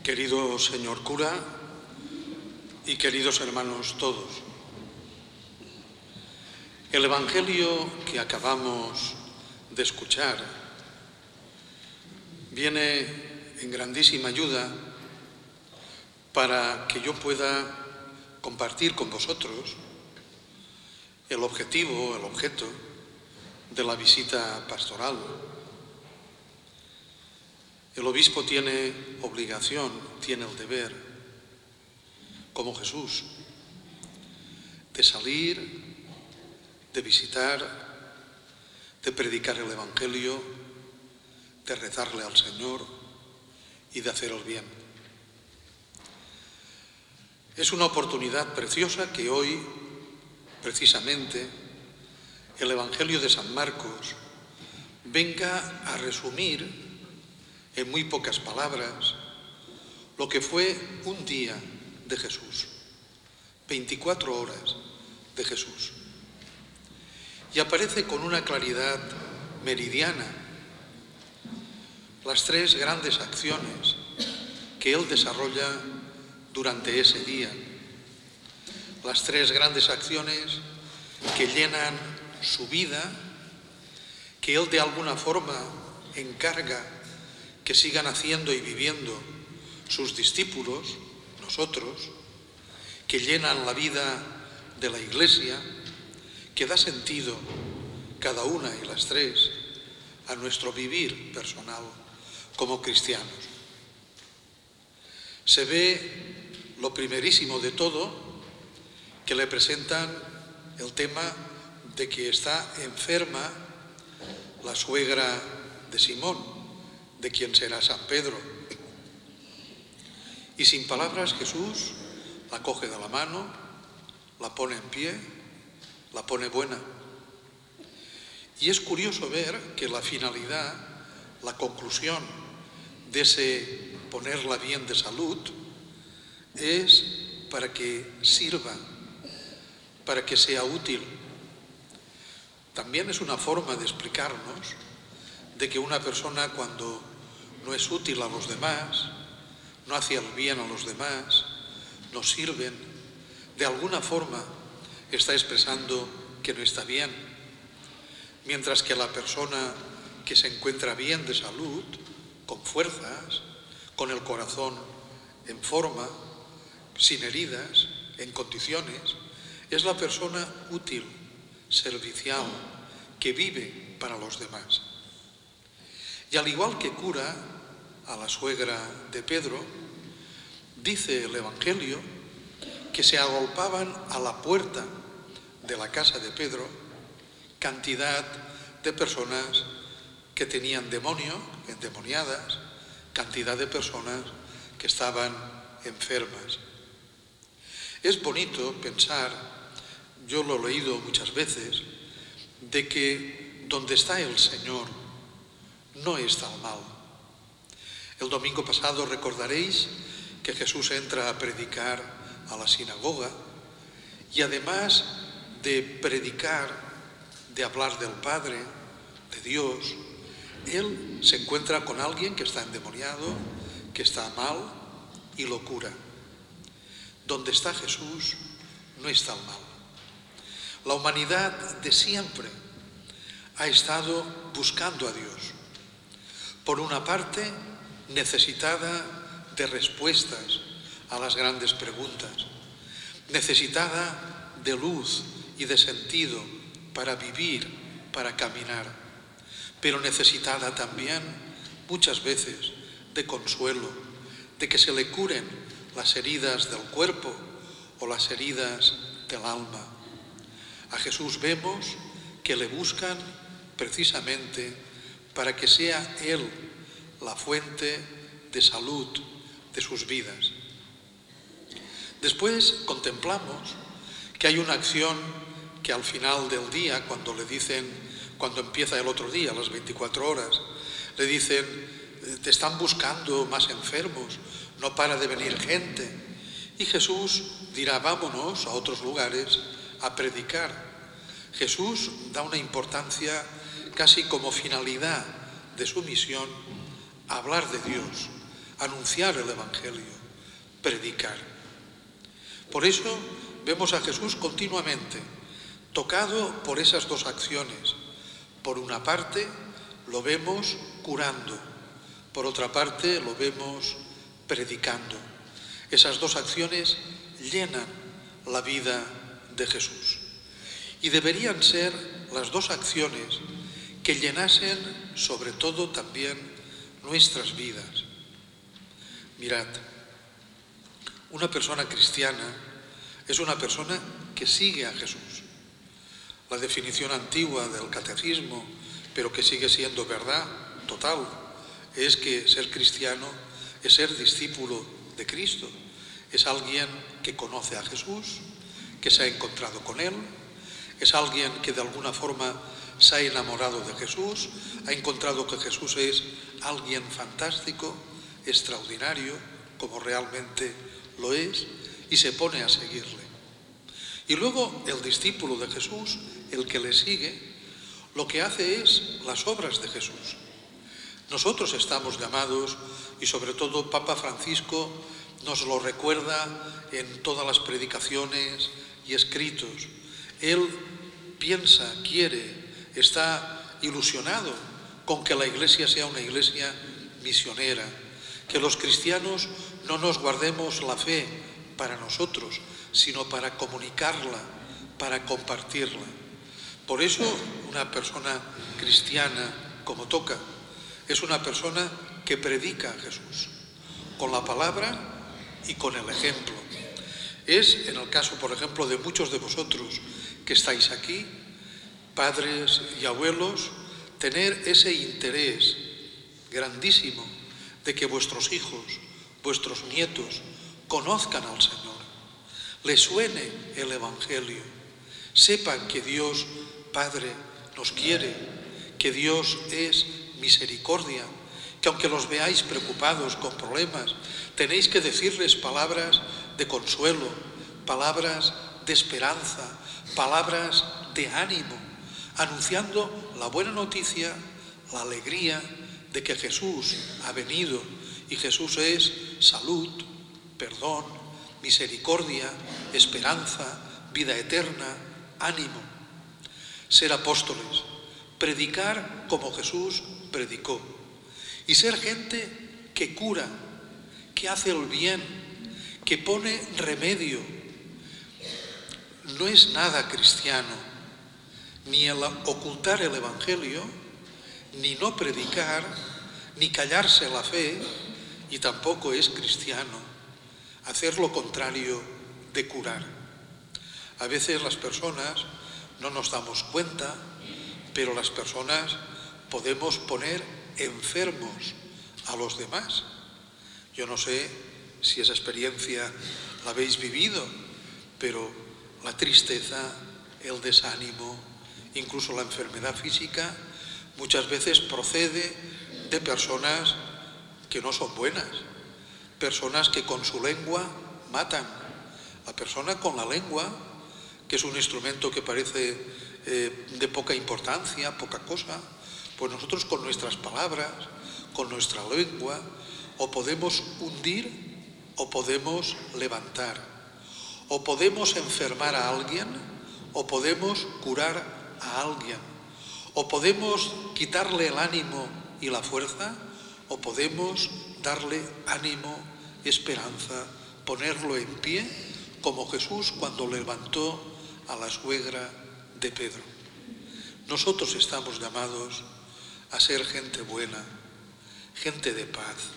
Querido señor cura y queridos hermanos todos, el Evangelio que acabamos de escuchar viene en grandísima ayuda para que yo pueda compartir con vosotros el objeto de la visita pastoral. El obispo tiene obligación, tiene el deber, como Jesús, de salir, de visitar, de predicar el Evangelio, de rezarle al Señor y de hacer el bien. Es una oportunidad preciosa que hoy, precisamente, el Evangelio de San Marcos venga a resumir en muy pocas palabras lo que fue un día de Jesús, 24 horas de Jesús. Y aparece con una claridad meridiana las tres grandes acciones que él desarrolla durante ese día. Las tres grandes acciones que llenan su vida, que él de alguna forma encarga que sigan haciendo y viviendo sus discípulos, nosotros, que llenan la vida de la Iglesia, que da sentido, cada una y las tres, a nuestro vivir personal como cristianos. Se ve lo primerísimo de todo, que le presentan el tema de que está enferma la suegra de Simón, de quien será San Pedro. Y sin palabras Jesús la coge de la mano, la pone en pie, la pone buena. Y es curioso ver que la finalidad, la conclusión de ese ponerla bien de salud es para que sirva, para que sea útil. También es una forma de explicarnos de que una persona cuando no es útil a los demás, no hace el bien a los demás, no sirven, de alguna forma está expresando que no está bien. Mientras que la persona que se encuentra bien de salud, con fuerzas, con el corazón en forma, sin heridas, en condiciones, es la persona útil, servicial, que vive para los demás. Y al igual que cura a la suegra de Pedro, dice el Evangelio que se agolpaban a la puerta de la casa de Pedro cantidad de personas que tenían demonio, endemoniadas, cantidad de personas que estaban enfermas. Es bonito pensar, yo lo he leído muchas veces, de que donde está el Señor no está el mal. El domingo pasado recordaréis que Jesús entra a predicar a la sinagoga y además de predicar, de hablar del Padre, de Dios, él se encuentra con alguien que está endemoniado, que está mal y lo cura. Donde está Jesús no está el mal. La humanidad de siempre ha estado buscando a Dios. Por una parte, necesitada de respuestas a las grandes preguntas, necesitada de luz y de sentido para vivir, para caminar, pero necesitada también, muchas veces, de consuelo, de que se le curen las heridas del cuerpo o las heridas del alma. A Jesús vemos que le buscan precisamente para que sea Él la fuente de salud de sus vidas. Después contemplamos que hay una acción que al final del día, cuando le dicen, cuando empieza el otro día, las 24 horas, le dicen, te están buscando más enfermos, no para de venir gente. Y Jesús dirá, vámonos a otros lugares a predicar. Jesús da una importancia casi como finalidad de su misión a hablar de Dios, anunciar el Evangelio, predicar. Por eso vemos a Jesús continuamente tocado por esas dos acciones. Por una parte lo vemos curando, por otra parte lo vemos predicando. Esas dos acciones llenan la vida de Jesús. Y deberían ser las dos acciones que llenasen sobre todo también nuestras vidas. Mirad, una persona cristiana es una persona que sigue a Jesús. La definición antigua del catecismo, pero que sigue siendo verdad total, es que ser cristiano es ser discípulo de Cristo. Es alguien que conoce a Jesús, que se ha encontrado con Él, es alguien que de alguna forma se ha enamorado de Jesús, ha encontrado que Jesús es alguien fantástico, extraordinario, como realmente lo es, y se pone a seguirle. Y luego el discípulo de Jesús, el que le sigue, lo que hace es las obras de Jesús. Nosotros estamos llamados, y sobre todo Papa Francisco nos lo recuerda en todas las predicaciones y escritos. Él piensa, quiere, está ilusionado con que la Iglesia sea una Iglesia misionera, que los cristianos no nos guardemos la fe para nosotros, sino para comunicarla, para compartirla. Por eso una persona cristiana, como toca, es una persona que predica a Jesús, con la palabra y con el ejemplo. Es, en el caso, por ejemplo, de muchos de vosotros que estáis aquí, padres y abuelos, tener ese interés grandísimo de que vuestros hijos, vuestros nietos, conozcan al Señor, les suene el Evangelio, sepan que Dios Padre nos quiere, que Dios es misericordia, que aunque los veáis preocupados con problemas, tenéis que decirles palabras de consuelo, palabras de esperanza, palabras de ánimo, anunciando la buena noticia, la alegría de que Jesús ha venido y Jesús es salud, perdón, misericordia, esperanza, vida eterna, ánimo. Ser apóstoles, predicar como Jesús predicó y ser gente que cura, que hace el bien, que pone remedio. No es nada cristiano ni el ocultar el Evangelio, ni no predicar, ni callarse la fe, y tampoco es cristiano hacer lo contrario de curar. A veces las personas no nos damos cuenta, pero las personas podemos poner enfermos a los demás. Yo no sé si esa experiencia la habéis vivido, pero la tristeza, el desánimo, incluso la enfermedad física, muchas veces procede de personas que no son buenas, personas que con su lengua matan. La persona con la lengua, que es un instrumento que parece de poca importancia, poca cosa, pues nosotros con nuestras palabras, con nuestra lengua, o podemos hundir o podemos levantar, o podemos enfermar a alguien o podemos curar a alguien, o podemos quitarle el ánimo y la fuerza, o podemos darle ánimo, esperanza, ponerlo en pie, como Jesús cuando levantó a la suegra de Pedro. Nosotros estamos llamados a ser gente buena, gente de paz,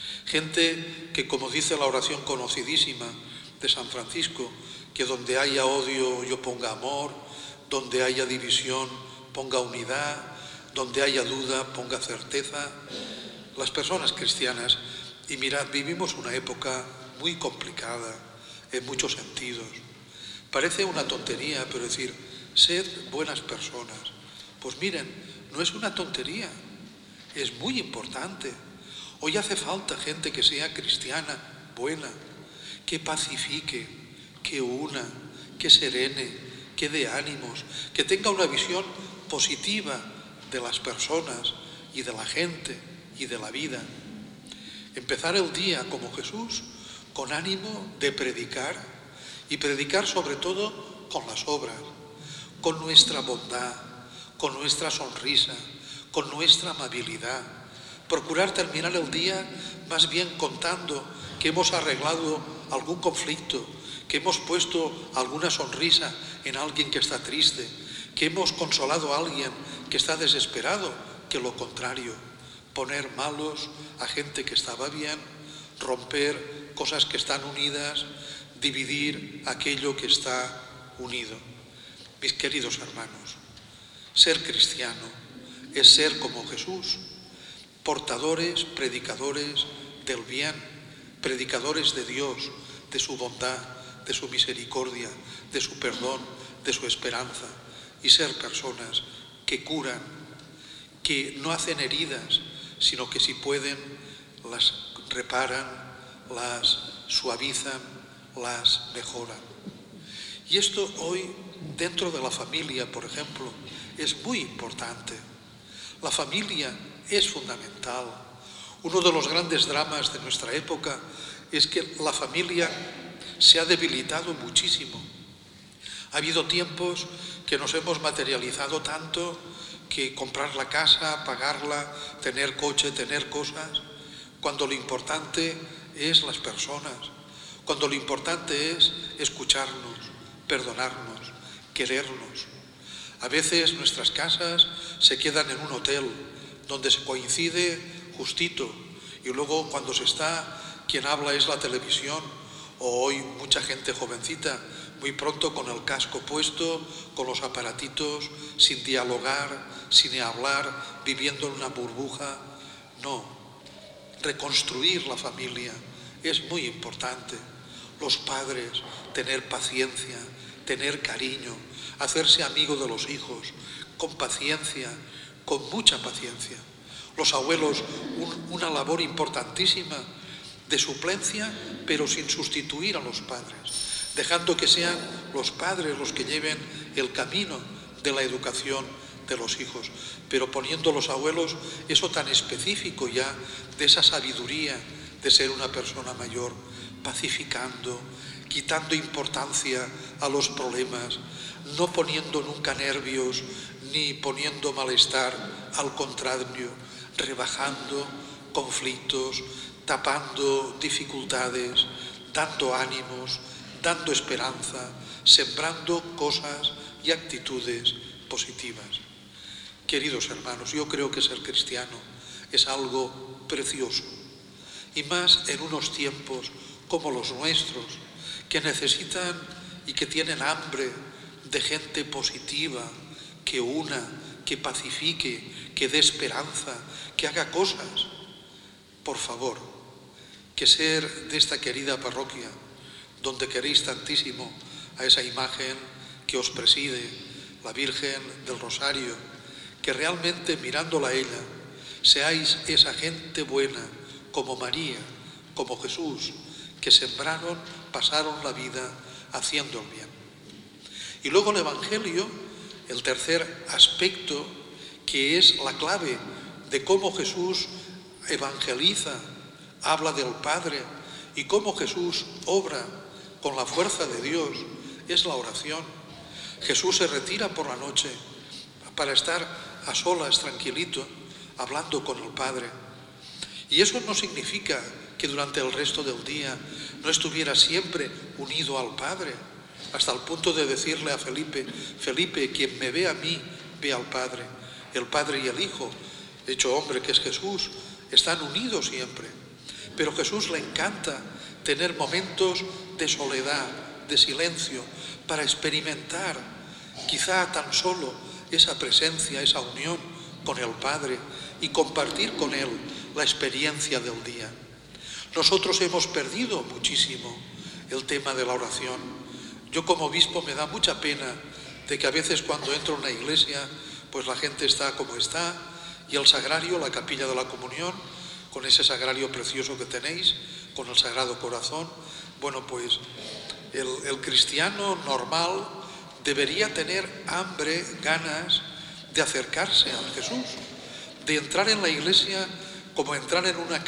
gente que, como dice la oración conocidísima de San Francisco, que donde haya odio yo ponga amor, donde haya división ponga unidad, donde haya duda ponga certeza. Las personas cristianas, y mirad, vivimos una época muy complicada en muchos sentidos. Parece una tontería, pero decir, sed buenas personas. Pues miren, no es una tontería, es muy importante. Hoy hace falta gente que sea cristiana, buena, que pacifique, que una, que serene, que dé ánimos, que tenga una visión positiva de las personas y de la gente y de la vida. Empezar el día como Jesús, con ánimo de predicar, y predicar sobre todo con las obras, con nuestra bondad, con nuestra sonrisa, con nuestra amabilidad. Procurar terminar el día más bien contando que hemos arreglado algún conflicto, que hemos puesto alguna sonrisa en alguien que está triste, que hemos consolado a alguien que está desesperado, que lo contrario, poner malos a gente que estaba bien, romper cosas que están unidas, dividir aquello que está unido. Mis queridos hermanos, ser cristiano es ser como Jesús, portadores, predicadores del bien, predicadores de Dios, de su bondad, de su misericordia, de su perdón, de su esperanza, y ser personas que curan, que no hacen heridas, sino que si pueden las reparan, las suavizan, las mejoran. Y esto hoy, dentro de la familia, por ejemplo, es muy importante. La familia es fundamental. Uno de los grandes dramas de nuestra época es que la familia se ha debilitado muchísimo. Ha habido tiempos que nos hemos materializado tanto que comprar la casa, pagarla, tener coche, tener cosas, cuando lo importante es las personas, cuando lo importante es escucharnos, perdonarnos, querernos. A veces nuestras casas se quedan en un hotel donde se coincide justito y luego cuando se está, quien habla es la televisión, o hoy mucha gente jovencita, muy pronto con el casco puesto, con los aparatitos, sin dialogar, sin hablar, viviendo en una burbuja. No, reconstruir la familia es muy importante. Los padres, tener paciencia, tener cariño, hacerse amigo de los hijos, con paciencia, con mucha paciencia. Los abuelos, una labor importantísima de suplencia, pero sin sustituir a los padres, dejando que sean los padres los que lleven el camino de la educación de los hijos, pero poniendo los abuelos eso tan específico ya de esa sabiduría de ser una persona mayor, pacificando, quitando importancia a los problemas, no poniendo nunca nervios ni poniendo malestar, al contrario, rebajando conflictos, tapando dificultades, dando ánimos, dando esperanza, sembrando cosas y actitudes positivas. Queridos hermanos, yo creo que ser cristiano es algo precioso, y más en unos tiempos como los nuestros, que necesitan y que tienen hambre de gente positiva, que una, que pacifique, que dé esperanza, que haga cosas. Por favor, que ser de esta querida parroquia, donde queréis tantísimo a esa imagen que os preside, la Virgen del Rosario, que realmente mirándola a ella, seáis esa gente buena, como María, como Jesús, que sembraron, pasaron la vida haciendo el bien. Y luego el Evangelio, el tercer aspecto, que es la clave de cómo Jesús evangeliza, habla del Padre y cómo Jesús obra con la fuerza de Dios, es la oración. Jesús se retira por la noche para estar a solas, tranquilito, hablando con el Padre. Y eso no significa que durante el resto del día no estuviera siempre unido al Padre, hasta el punto de decirle a Felipe: Felipe, quien me ve a mí, ve al Padre. El Padre y el Hijo, hecho hombre que es Jesús, están unidos siempre. Pero a Jesús le encanta tener momentos de soledad, de silencio, para experimentar quizá tan solo esa presencia, esa unión con el Padre y compartir con Él la experiencia del día. Nosotros hemos perdido muchísimo el tema de la oración. Yo como obispo me da mucha pena de que a veces cuando entro en una iglesia, pues la gente está como está, y el sagrario, la capilla de la comunión, con ese sagrario precioso que tenéis, con el Sagrado Corazón, bueno, pues el cristiano normal debería tener hambre, ganas de acercarse a Jesús, de entrar en la iglesia como entrar en una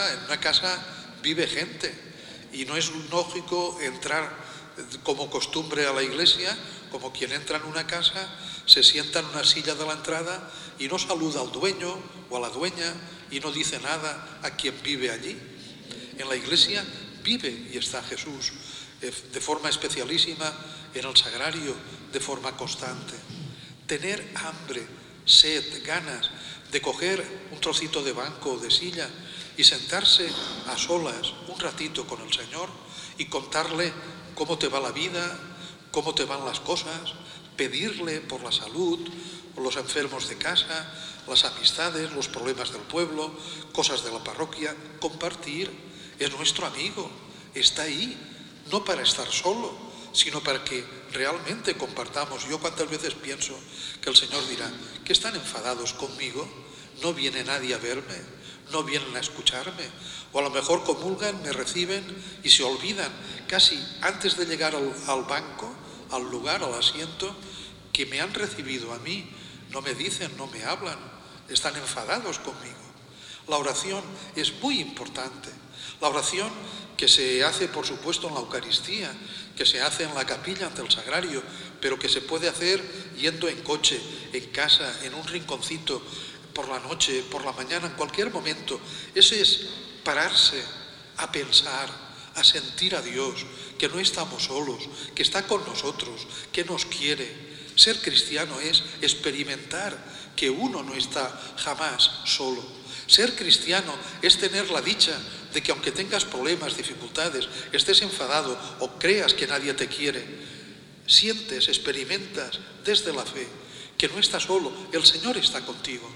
casa vive gente y no es lógico entrar como costumbre a la iglesia, como quien entra en una casa, se sienta en una silla de la entrada y no saluda al dueño o a la dueña y no dice nada a quien vive allí. En la iglesia vive y está Jesús de forma especialísima en el sagrario, de forma constante. Tener hambre, sed, ganas de coger un trocito de banco o de silla y sentarse a solas un ratito con el Señor y contarle cómo te va la vida, cómo te van las cosas, pedirle por la salud, los enfermos de casa, las amistades, los problemas del pueblo, cosas de la parroquia, compartir. Es nuestro amigo, está ahí, no para estar solo, sino para que realmente compartamos. Yo cuántas veces pienso que el Señor dirá, ¿que están enfadados conmigo? No viene nadie a verme, no vienen a escucharme, o a lo mejor comulgan, me reciben y se olvidan casi antes de llegar al banco, al lugar, al asiento, que me han recibido a mí. No me dicen, no me hablan, están enfadados conmigo. La oración es muy importante. La oración que se hace, por supuesto, en la Eucaristía, que se hace en la capilla ante el sagrario, pero que se puede hacer yendo en coche, en casa, en un rinconcito, por la noche, por la mañana, en cualquier momento. Ese es pararse a pensar, a sentir a Dios, que no estamos solos, que está con nosotros, que nos quiere. Ser cristiano es experimentar que uno no está jamás solo. Ser cristiano es tener la dicha de que aunque tengas problemas, dificultades, estés enfadado o creas que nadie te quiere, sientes, experimentas desde la fe que no estás solo, el Señor está contigo.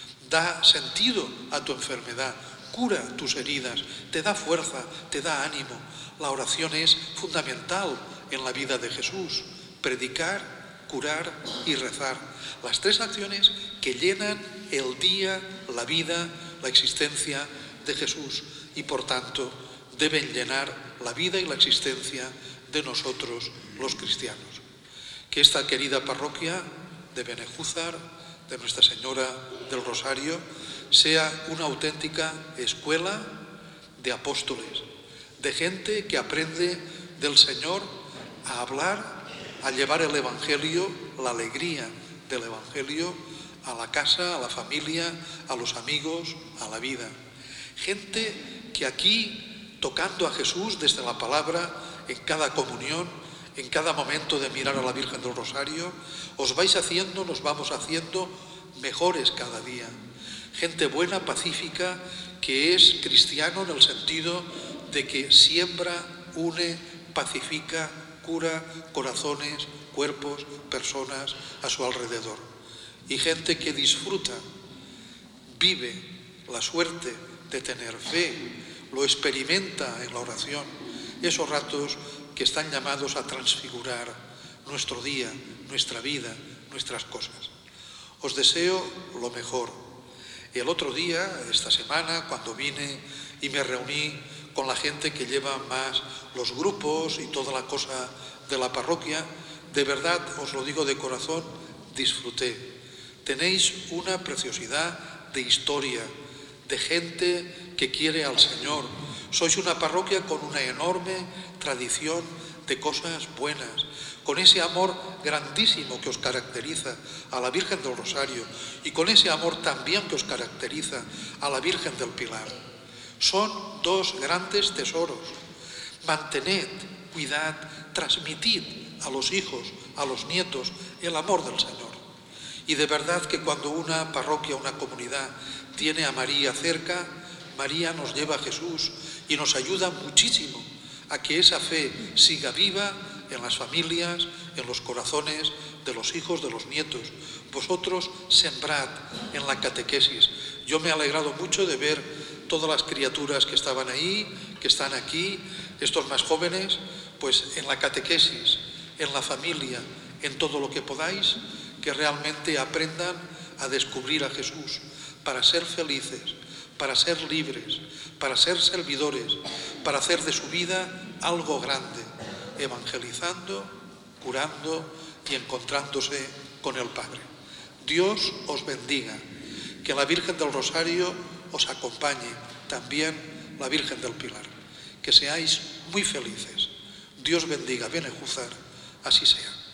Da sentido a tu enfermedad, cura tus heridas, te da fuerza, te da ánimo. La oración es fundamental en la vida de Jesús. Predicar, curar y rezar. Las tres acciones que llenan el día, la vida, la existencia de Jesús y por tanto deben llenar la vida y la existencia de nosotros los cristianos. Que esta querida parroquia de Benejúzar, de Nuestra Señora del Rosario, sea una auténtica escuela de apóstoles, de gente que aprende del Señor a hablar, a llevar el Evangelio, la alegría del Evangelio a la casa, a la familia, a los amigos, a la vida. Gente que aquí, tocando a Jesús desde la palabra, en cada comunión, en cada momento de mirar a la Virgen del Rosario, os vais haciendo, nos vamos haciendo mejores cada día. Gente buena, pacífica, que es cristiano en el sentido de que siembra, une, pacifica, cura corazones, cuerpos, personas a su alrededor. Y gente que disfruta, vive la suerte de tener fe, lo experimenta en la oración, esos ratos que están llamados a transfigurar nuestro día, nuestra vida, nuestras cosas. Os deseo lo mejor. El otro día, esta semana, cuando vine y me reuní con la gente que lleva más los grupos y toda la cosa de la parroquia, de verdad, os lo digo de corazón, disfruté. Tenéis una preciosidad de historia, de gente que quiere al Señor. Sois una parroquia con una enorme tradición de cosas buenas, con ese amor grandísimo que os caracteriza a la Virgen del Rosario y con ese amor también que os caracteriza a la Virgen del Pilar. Son dos grandes tesoros. Mantened, cuidad, transmitid a los hijos, a los nietos, el amor del Señor. Y de verdad que cuando una parroquia, una comunidad tiene a María cerca, María nos lleva a Jesús y nos ayuda muchísimo a que esa fe siga viva en las familias, en los corazones de los hijos, de los nietos. Vosotros sembrad en la catequesis. Yo me he alegrado mucho de ver todas las criaturas que estaban ahí, que están aquí, estos más jóvenes, pues en la catequesis, en la familia, en todo lo que podáis, que realmente aprendan a descubrir a Jesús para ser felices, para ser libres, para ser servidores, para hacer de su vida algo grande, evangelizando, curando y encontrándose con el Padre. Dios os bendiga, que la Virgen del Rosario os acompañe también la Virgen del Pilar. Que seáis muy felices. Dios bendiga, Benejúzar, así sea.